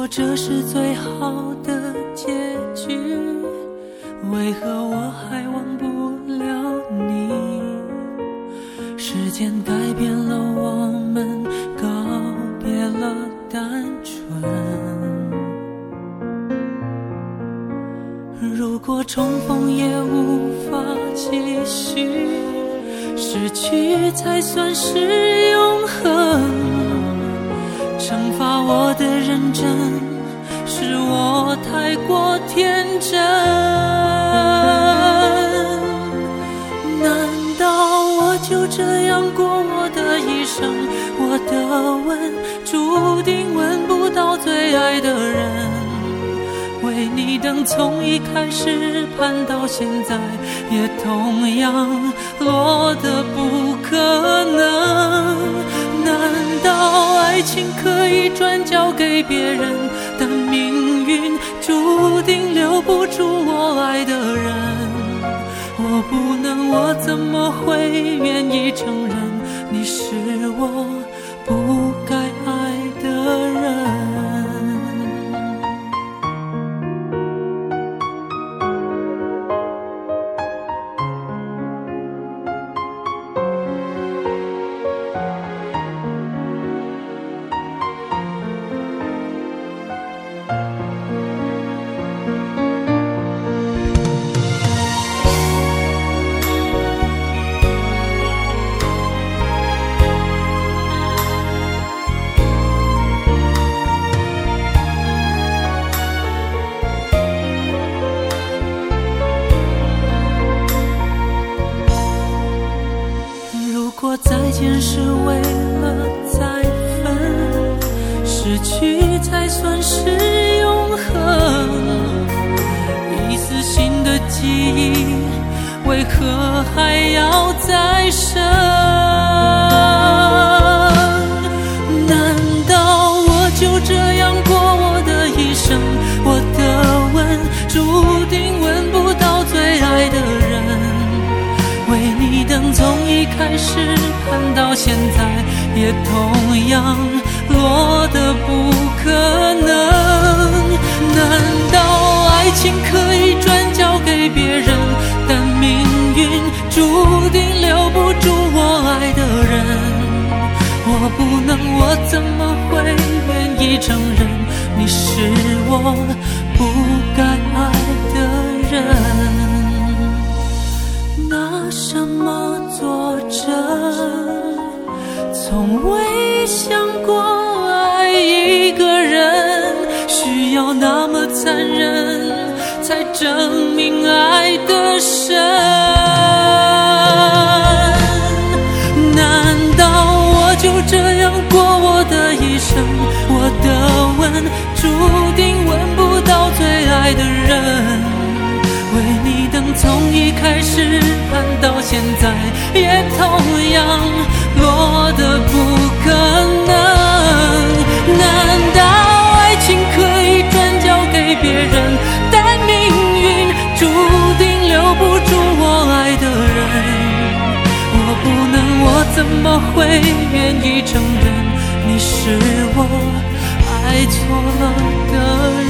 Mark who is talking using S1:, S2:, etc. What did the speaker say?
S1: 果这是最好的结局，为何我还忘不了你？时间改变了我们，告别了单纯。如果重逢也无法继续，失去才算是永恒。惩罚我的认真，是我太过天真。难道我就这样过我的一生？我的吻注定吻不到最爱的人。为你等从一开始盼到现在，也同样落得不可能。难道爱情可以转交给别人，但命运注定留不住我爱的人？我不能，我怎么会愿意承认你是我不该爱的人？再见是为了再分，失去才算是永恒。一丝新的记忆，为何还要再生？难道我就这样过我的一生？我的吻注定吻不到最爱的人。为你等从一开始盼到现在，也同样落得不可能。难道爱情可以转交给别人，但命运注定留不住我爱的人？我不能，我怎么会愿意承认你是我不该爱的人？拿什么作证？从未想过爱一个人需要那么残忍，才证明爱的深。难道我就这样过我的一生？我的吻注定吻不到最爱的人。为你等从一开始盼到现在，也同样落得不可能。难道爱情可以转交给别人，但命运注定留不住我爱的人？我不能，我怎么会愿意承认你是我爱错了的人？